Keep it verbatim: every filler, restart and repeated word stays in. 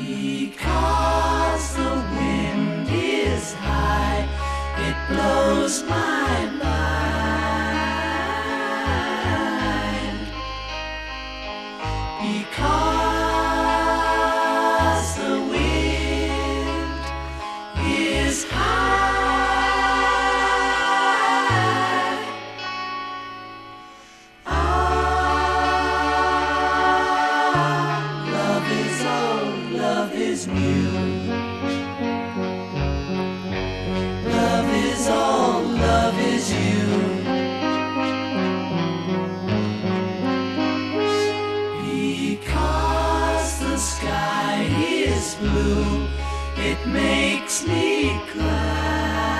Because the wind is high, it blows my mind. Because the wind is high. Ah, love is old, love is new. Love is all, love is you. Because the sky is blue, it makes me cry.